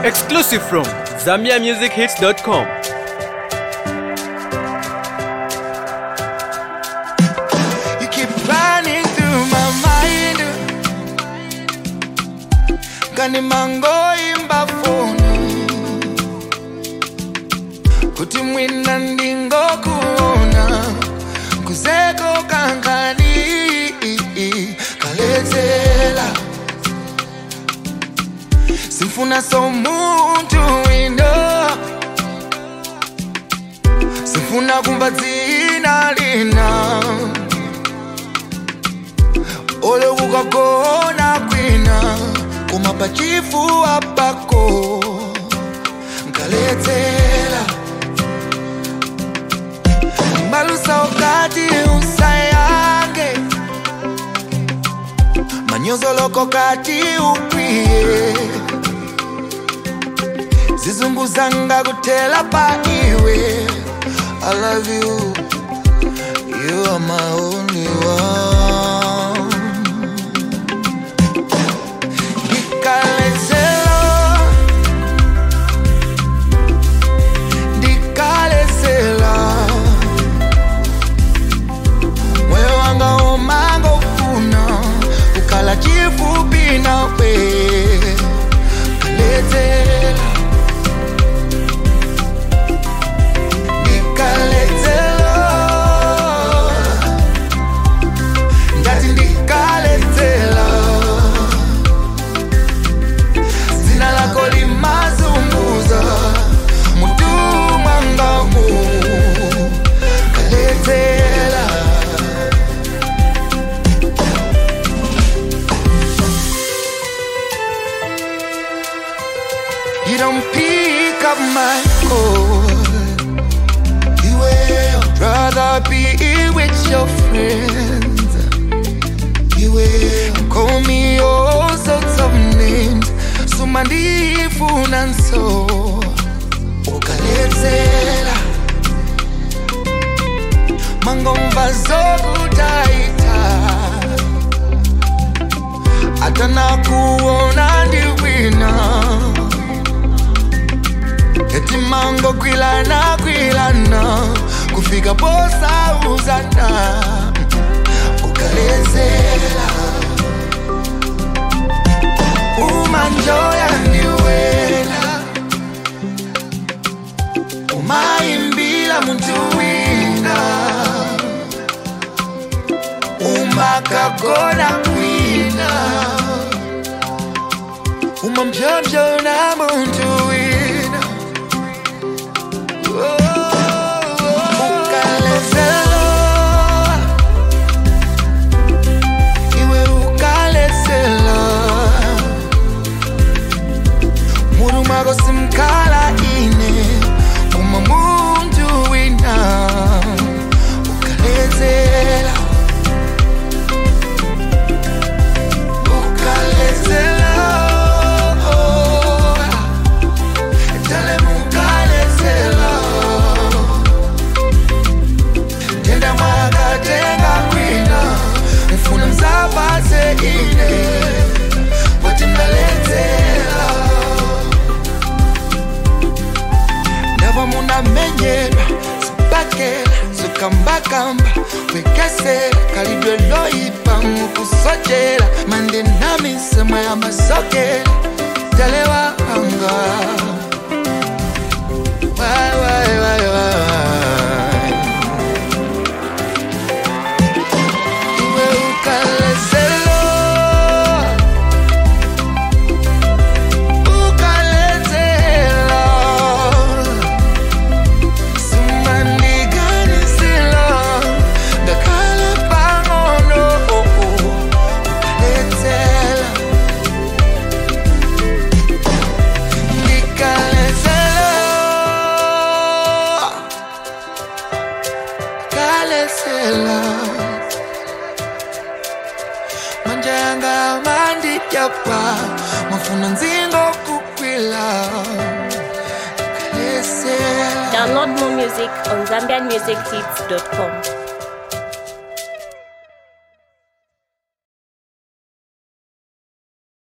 Exclusive from ZambiaMusicHits.com. You keep running through my mind. Gani mango imba phone. Kuti mwina ndingo kuona. Kuzeko kankani kaletela. Sifuna somuntu indo. Sifuna kumva dzina lina. Ole ukakona kwina kuma pachifuwa pako nkaletela malusa ukati usayange manyozo loko kati ukwiye zizunguzanga kutela pa iwe. I love you, you are my only one. Dikaletela moyo wanga umango funa ukala chifupi nawe kaletela dikaletela ngati dikaletela zina lako limazunguza mutu mwangamu kaletela. You don't pick up my call. You will rather be with your friends. You will call me all sorts of names. Sumandifu nanso ukaletela mangomba zokutaita atana kuona ndiwina eti mango kwilana kufika posa uzana ukaletela umanjoya ndiwena umaimbila muntu wina umakagona kwina umampyopyona muntu wina ukaletela iwe ukaletela murumago simkala ine uma muntu wina ukaletela ukaletela tale mukaletela tenda mwaga tenga kwina mfuna mzapase ine wati mnaletela never muna menyera sipakela sukambakamba wekesela kalidwe loipa mukusojela mande namisema ya masokela talewa anga wai iwe ukaletela ukaletela sumandiganisila dakale pangono ukaletela dikaletela kaletela manjanga mandijapa mafuna nzingo kukwila kaletela. Download more music on ZambianMusicHits.com.